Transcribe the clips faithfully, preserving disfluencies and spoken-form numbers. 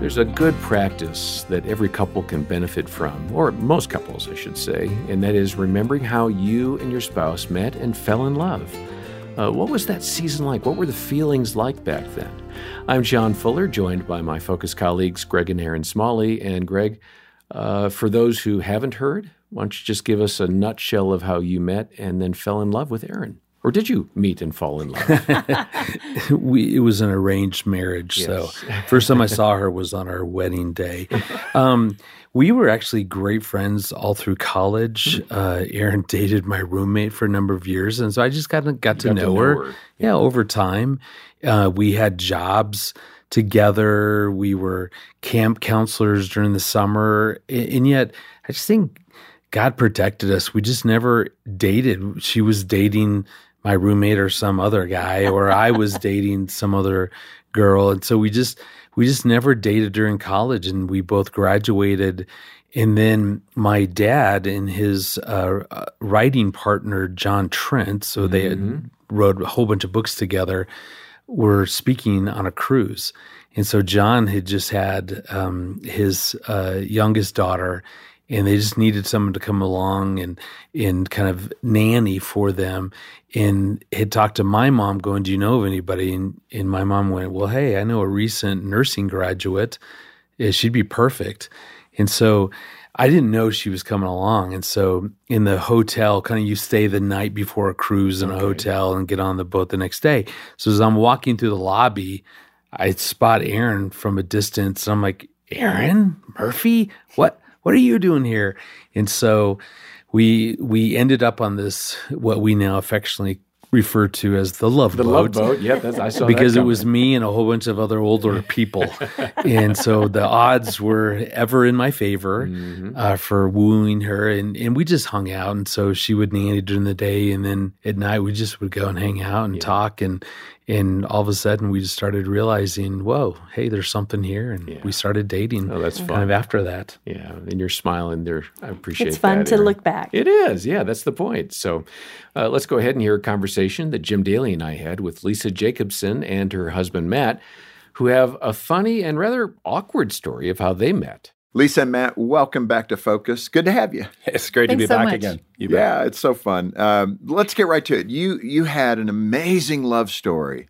There's a good practice that every couple can benefit from, or most couples, I should say, and that is remembering how you and your spouse met and fell in love. Uh, what was that season like? What were the feelings like back then? I'm John Fuller, joined by my Focus colleagues, Greg and Aaron Smalley. And Greg, uh, for those who haven't heard, why don't you just give us a nutshell of how you met and then fell in love with Aaron? Or did you meet and fall in love? we, it was an arranged marriage. Yes. So first time I saw her was on our wedding day. Um, we were actually great friends all through college. Uh, Aaron dated my roommate for a number of years. And so I just got, got, to, got know to know her. her. Yeah, over time. Uh, we had jobs together. We were camp counselors during the summer. And yet I just think God protected us. We just never dated. She was dating my roommate or some other guy, or I was dating some other girl. And so we just, we just never dated during college, and we both graduated. And then my dad and his uh, writing partner, John Trent, so they Mm-hmm. had wrote a whole bunch of books together, were speaking on a cruise. And so John had just had um, his uh, youngest daughter, and they just needed someone to come along and and kind of nanny for them. And had talked to my mom going, do you know of anybody? And, and my mom went, well, hey, I know a recent nursing graduate. Yeah, she'd be perfect. And so I didn't know she was coming along. And so in the hotel, kind of you stay the night before a cruise in a Okay. hotel and get on the boat the next day. So as I'm walking through the lobby, I spot Aaron from a distance. And I'm like, Aaron Murphy? What? What are you doing here? And so we we ended up on this, what we now affectionately refer to as the love The boat. love boat, yep, that's, I saw Because that it was me and a whole bunch of other older people. And so the odds were ever in my favor Mm-hmm. uh, for wooing her. And, and we just hung out. And so she would nanny during the day. And then at night, we just would go and hang out and Yeah. talk. And and all of a sudden, we just started realizing, whoa, hey, there's something here. And Yeah. we started dating Oh, that's kind fun. of after that. Yeah, and you're smiling there. I appreciate It's fun that, to Aaron. look back. It is. Yeah, that's the point. So uh, let's go ahead and hear a conversation that Jim Daly and I had with Lisa Jacobson and her husband, Matt, who have a funny and rather awkward story of how they met. Lisa and Matt, welcome back to Focus. Good to have you. It's great Thanks to be so back much. again. You bet. Yeah, it's so fun. Um, let's get right to it. You you had an amazing love story.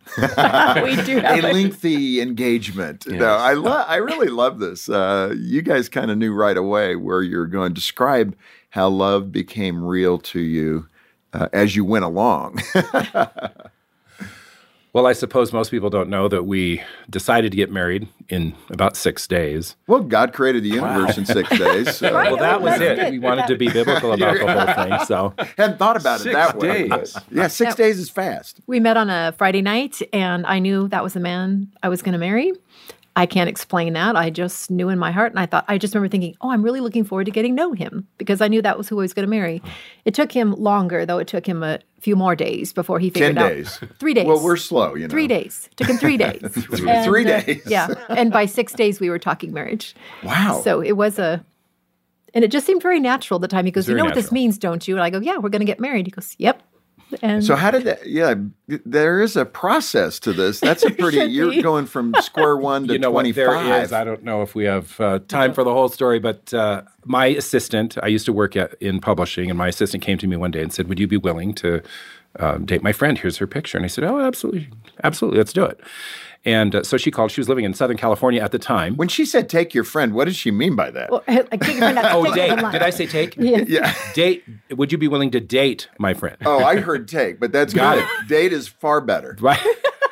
We do have A it. lengthy engagement. Yes. No, I lo- I really love this. Uh, you guys kind of knew right away where you're going. Describe how love became real to you uh, as you went along. Well, I suppose most people don't know that we decided to get married in about six days. Well, God created the universe in six days. So. Right. Well, that was That's it. it. We wanted to be biblical about the whole thing. So Hadn't thought about Six it that way. days. but- Yeah, six Yeah. days is fast. We met on a Friday night, and I knew that was the man I was going to marry. I can't explain that. I just knew in my heart, and I thought, I just remember thinking, oh, I'm really looking forward to getting to know him, because I knew that was who I was going to marry. It took him longer, though. It took him a few more days before he Ten figured out. days. Three days. Well, we're slow, you know. Three days. Took him three days. Three- And, three uh, days. yeah. And by six days, we were talking marriage. Wow. So it was a, and it just seemed very natural at the time. He goes, you very know what this natural. means, don't you? And I go, yeah, we're going to get married. He goes, yep. And So how did that? Yeah, there is a process to this. That's a pretty. should You're be. going from square one to you know what twenty-five. there is. I don't know if we have uh, time for the whole story, but uh, my assistant, I used to work at, in publishing, and my assistant came to me one day and said, would you be willing to um, date my friend? Here's her picture. And I said, oh, absolutely. Absolutely. Let's do it. And uh, so she called. She was living in Southern California at the time. When she said "take your friend," what does she mean by that? well, like, take your friend out, Oh, take date. your friend Did I say take? Yes. yeah. Date. Would you be willing to date my friend? Oh, I heard "take," but that's Got good. it. Date is far better. Right.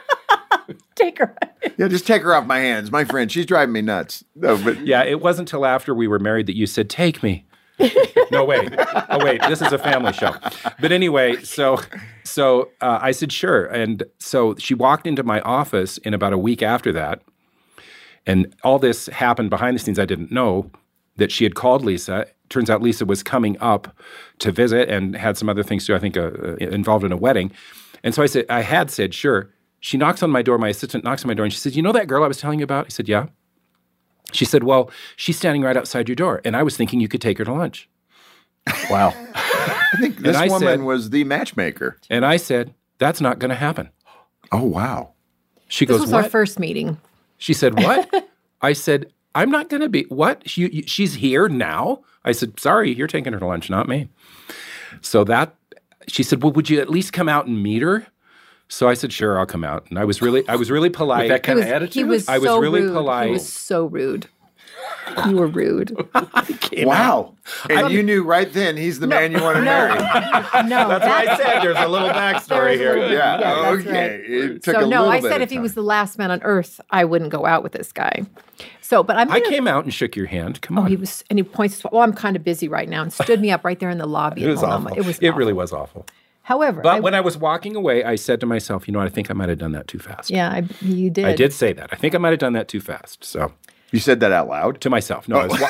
Take her. Yeah, just take her off my hands. My friend, she's driving me nuts. No, but Yeah, it wasn't until after we were married that you said, take me. No, wait. Oh, wait. This is a family show. But anyway, so so uh, I said, sure. And so she walked into my office in about a week after that. And all this happened behind the scenes. I didn't know that she had called Lisa. Turns out Lisa was coming up to visit and had some other things too, I think, uh, uh, involved in a wedding. And so I said, I had said, sure. She knocks on my door. My assistant knocks on my door and she says, you know that girl I was telling you about? I said, yeah. She said, well, she's standing right outside your door. And I was thinking you could take her to lunch. Wow. I think this I woman said- was the matchmaker. And I said, that's not going to happen. Oh, wow. She This goes, was what? our first meeting. She said, what? I said, I'm not going to be, what? She, she's here now? I said, sorry, you're taking her to lunch, not me. So that, she said, well, would you at least come out and meet her? So I said, sure, I'll come out. And I was really, I was really polite. With that kind He was, of attitude? he was I was so really rude. polite. He was so rude. You were rude. Wow. And you knew right then he's the man you want to marry. No, That's what I said. There's a little backstory here. Yeah, Yeah, that's okay. right. It took so a no, little I bit said of if he time. was the last man on earth, I wouldn't go out with this guy. So, but I'm I gonna, came out and shook your hand. Come Oh, on. he was, and he points. To, well, I'm kind of busy right now, and stood me up right there in the lobby. It at was Multnomah. awful. It was. It awful. really was awful. However, But I, when I was walking away, I said to myself, you know what, I think I might have done that too fast. yeah, I, you did. I did say that. I think I might have done that too fast. So You said that out loud? to myself. No, I was, See,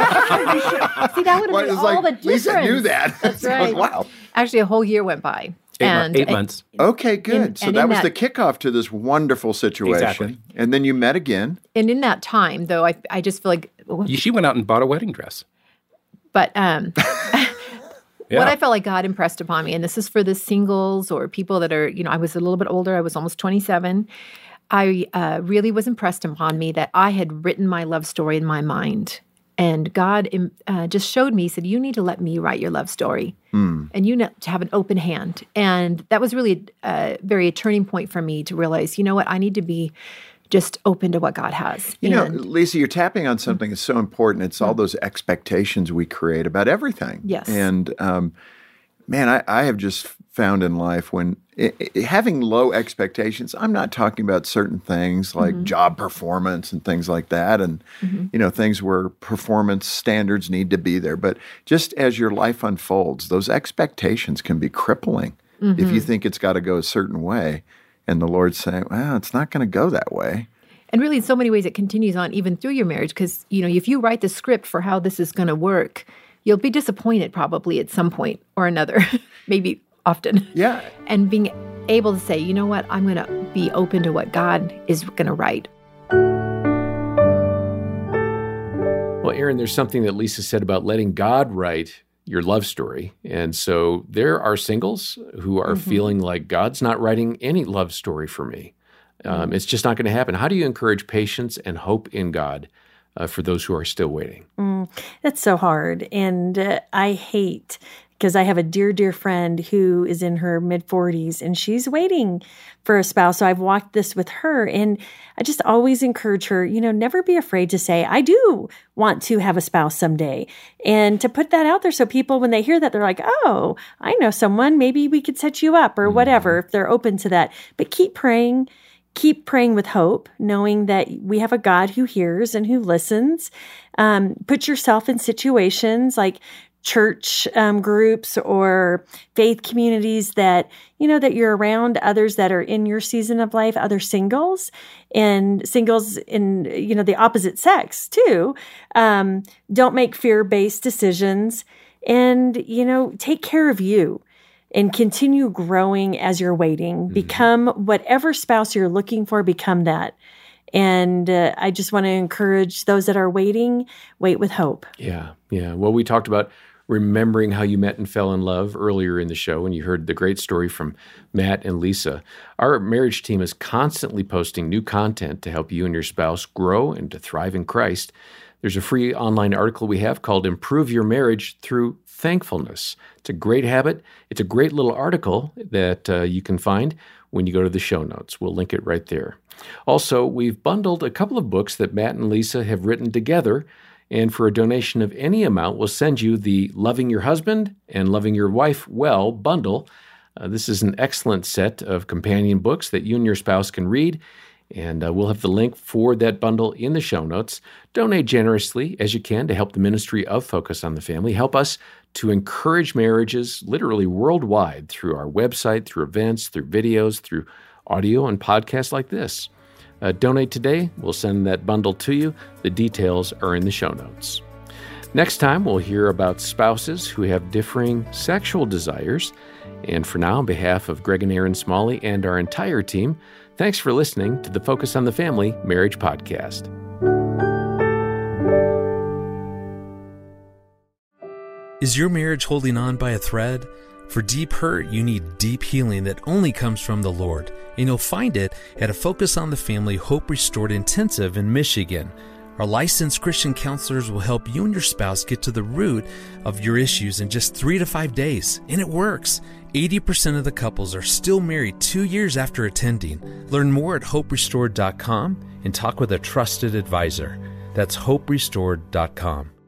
that would have Well, made it's all like, the difference. Lisa knew that. That's So I was, right. wow. Actually, a whole year went by. eight, and mo- eight months. Okay, good. And- so and that in was that- the kickoff to this wonderful situation. Exactly. And then you met again. And in that time, though, I I just feel like, You- She went out and bought a wedding dress. but um, Yeah. what I felt like God impressed upon me, and this is for the singles or people that are, you know, I was a little bit older. I was almost twenty-seven. I uh, really was impressed upon me that I had written my love story in my mind. And God uh, just showed me, he said, you need to let me write your love story. Mm. And you need to have an open hand. And that was really a very a turning point for me to realize, you know what, I need to be just open to what God has. You know, And- Lisa, you're tapping on something that's so important. It's all those expectations we create about everything. Yes. And um, man, I, I have just found in life when i i having low expectations, I'm not talking about certain things like Mm-hmm. job performance and things like that, and you know, things where performance standards need to be there. But just as your life unfolds, those expectations can be crippling if you Mm-hmm. think it's got to go a certain way, and the Lord's saying, "Well, it's not going to go that way." And really, in so many ways, it continues on even through your marriage. Because, you know, if you write the script for how this is going to work, you'll be disappointed probably at some point or another, maybe often. Yeah. And being able to say, you know what, I'm going to be open to what God is going to write. Well, Aaron, there's something that Lisa said about letting God write your love story. And so there are singles who are Mm-hmm. feeling like God's not writing any love story for me. Um, it's just not going to happen. How do you encourage patience and hope in God uh, for those who are still waiting? That's so hard. And uh, I hate, because I have a dear, dear friend who is in her mid forties and she's waiting for a spouse. So I've walked this with her. And I just always encourage her, you know, never be afraid to say, I do want to have a spouse someday. And to put that out there so people, when they hear that, they're like, oh, I know someone, maybe we could set you up or whatever, if they're open to that. But keep praying. Keep praying with hope, knowing that we have a God who hears and who listens. Um, put yourself in situations like church um, groups or faith communities that, you know, that you're around others that are in your season of life, other singles and singles in, you know, the opposite sex too. Um, don't make fear-based decisions and, you know, take care of you. And continue growing as you're waiting. Mm-hmm. Become whatever spouse you're looking for, become that. And uh, I just want to encourage those that are waiting, wait with hope. Yeah, yeah. Well, we talked about remembering how you met and fell in love earlier in the show, and you heard the great story from Matt and Lisa. Our marriage team is constantly posting new content to help you and your spouse grow and to thrive in Christ. There's a free online article we have called Improve Your Marriage Through Thankfulness. It's a great habit. It's a great little article that uh, you can find when you go to the show notes. We'll link it right there. Also, we've bundled a couple of books that Matt and Lisa have written together, and for a donation of any amount, we'll send you the Loving Your Husband and Loving Your Wife Well bundle. Uh, this is an excellent set of companion books that you and your spouse can read. And uh, we'll have the link for that bundle in the show notes. Donate generously as you can to help the ministry of Focus on the Family. Help us to encourage marriages literally worldwide through our website, through events, through videos, through audio and podcasts like this. Uh, donate today. We'll send that bundle to you. The details are in the show notes. Next time, we'll hear about spouses who have differing sexual desires. And for now, on behalf of Greg and Aaron Smalley and our entire team, thanks for listening to the Focus on the Family Marriage Podcast. Is your marriage holding on by a thread? For deep hurt, you need deep healing that only comes from the Lord. And you'll find it at a Focus on the Family Hope Restored Intensive in Michigan. Our licensed Christian counselors will help you and your spouse get to the root of your issues in just three to five days. And it works. eighty percent of the couples are still married two years after attending. Learn more at hope restored dot com and talk with a trusted advisor. That's hope restored dot com.